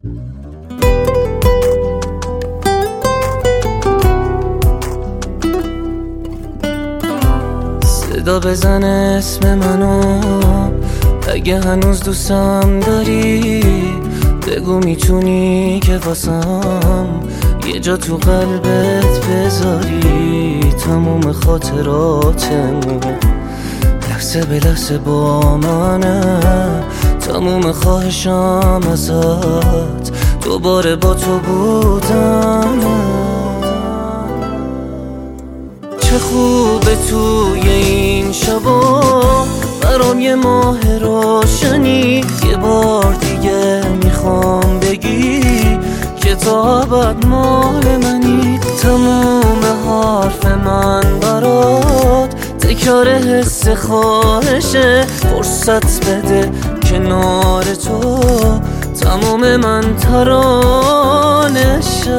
صدا بزن اسم منو اگه هنوز دوستم داری، بگو میتونی که واسم یه جا تو قلبت بذاری. تموم خاطراتمو لحظه به لحظه با منه، تموم خواهشم ازت دوباره با تو بودنه. چه خوبه توی این شبا برام یه ماه روشنی، یه بار دیگه میخوام بگی که تا ابد مال منی. تموم حرف من برات تکرار حس خواهشه، فرصت بده کنار تو تمام من ترانشه.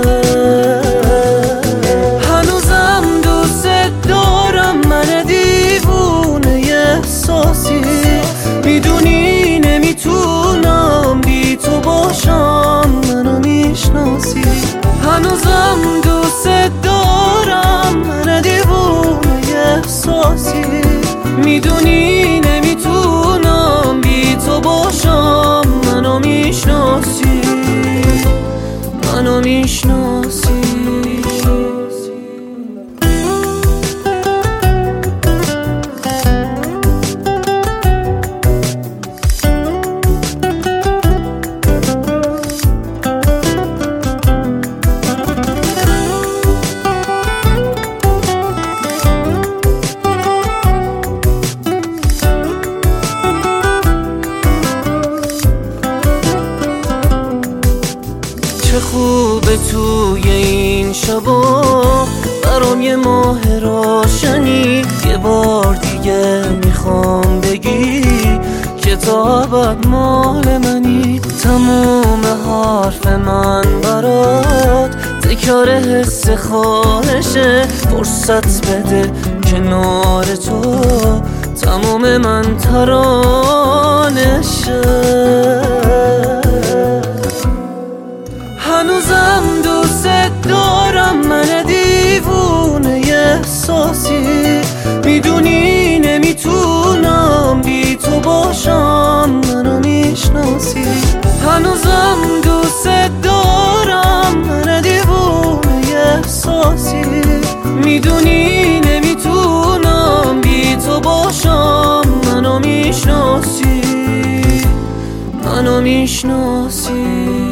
هنوزم دوست دارم، من دیوونه احساسی، میدونی نمیتونم بی تو باشم، منو میشناسی. هنوزم دوست دارم، من دیوونه احساسی، میدونی نمیتونم بی تو باشم، منو میشناسی، منو میشناسی. چه خوبه توی این شبا برام یه ماه روشنی، یه بار دیگه میخوام بگی که تا ابد مال منی. تموم حرف من برات تکرار حس خواهشه، فرصت بده کنار تو تمام من ترانشه. هنوزم دوست دارم، من دیوونه احساسی، میدونی نمیتونم بی تو باشم، منو میشناسی. هنوزم دوست دارم، من دیوونه احساسی، میدونی نمیتونم بی تو باشم، منو میشناسی، منو میشناسی.